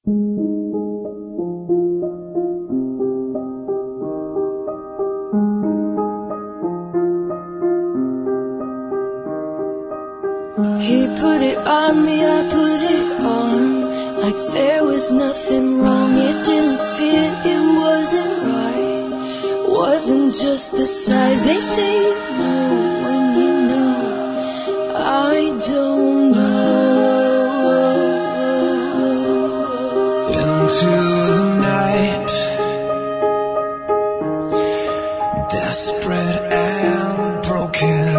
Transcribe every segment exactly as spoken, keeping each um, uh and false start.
He put it on me, I put it on, like there was nothing wrong. It didn't fit, it wasn't right, wasn't just the size. They say you know when you know, I don't know. Into the night, desperate and broken,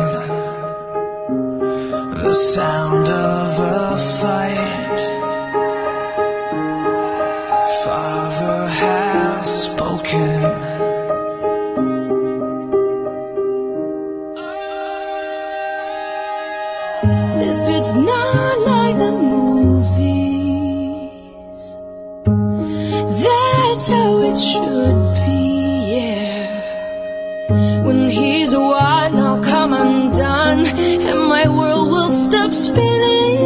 the sound of a fight. Father has spoken. If it's not like the movies, that's how it should be, yeah. When he's won, I'll come undone, and my world will stop spinning.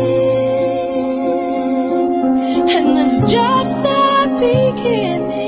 And it's just the beginning.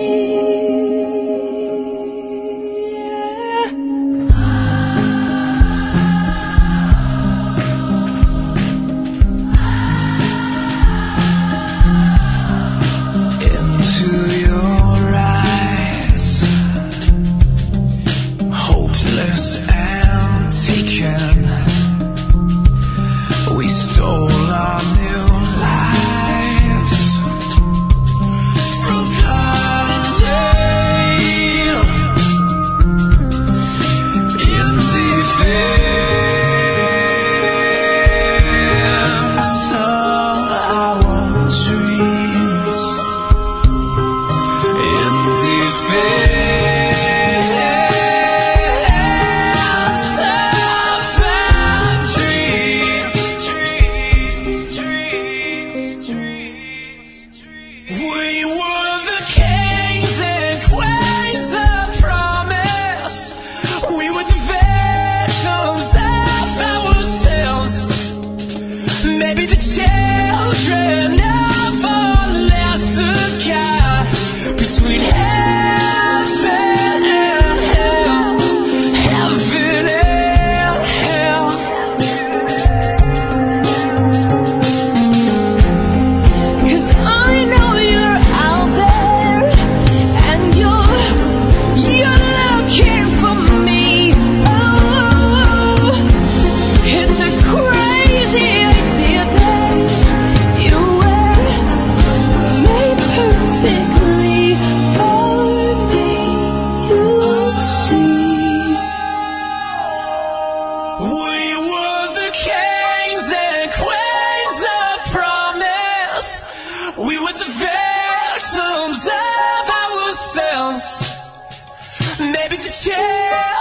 We were the victims of ourselves. Maybe the chance